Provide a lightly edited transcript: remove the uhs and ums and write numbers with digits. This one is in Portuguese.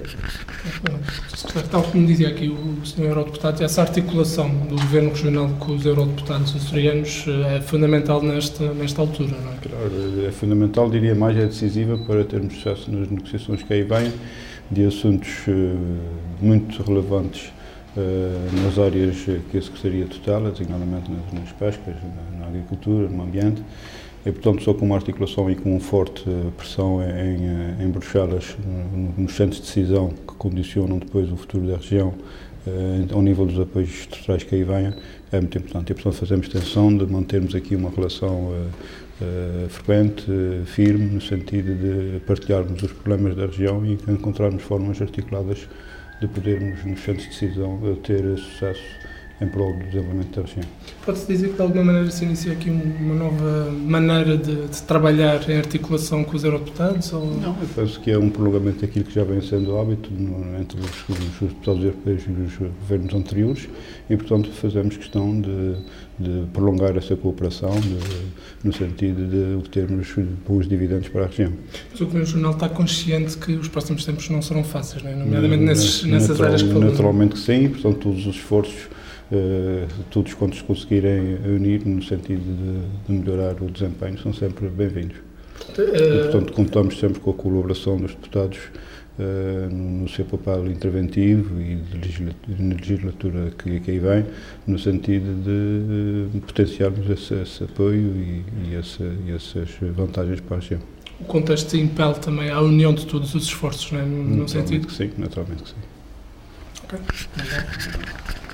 Tal como dizia aqui o Sr. Eurodeputado, essa articulação do Governo Regional com os eurodeputados açorianos é fundamental nesta altura, não é? Claro, é fundamental, diria mais, é decisiva para termos sucesso nas negociações que aí vêm, de assuntos muito relevantes nas áreas que a Secretaria tutela, designadamente nas pescas, na agricultura, no ambiente, e, portanto, só com uma articulação e com uma forte pressão em Bruxelas, nos centros de decisão que condicionam depois o futuro da região, ao nível dos apoios estruturais que aí venham, é muito importante. E, portanto, fazemos tensão de mantermos aqui uma relação frequente, firme, no sentido de partilharmos os problemas da região e encontrarmos formas articuladas de podermos, nos centros de decisão, ter sucesso em prol do desenvolvimento da região. Pode-se dizer que de alguma maneira se inicia aqui uma nova maneira de trabalhar em articulação com os eurodeputados? Ou... Não, eu penso que é um prolongamento daquilo que já vem sendo hábito entre os deputados europeus e os governos anteriores e, portanto, fazemos questão de prolongar essa cooperação no sentido de obtermos bons dividendos para a região. Mas o Governo Regional está consciente que os próximos tempos não serão fáceis, não é? Nomeadamente nessas áreas que falamos. Naturalmente que sim, portanto, todos os esforços, todos quantos conseguirem unir no sentido de melhorar o desempenho são sempre bem-vindos. E, portanto, contamos sempre com a colaboração dos deputados no seu papel interventivo e de legislatura que aí vem, no sentido de potenciarmos esse apoio e essas vantagens para a região. O contexto impele também a união de todos os esforços, não é? No sentido? Que sim, naturalmente que sim. Ok.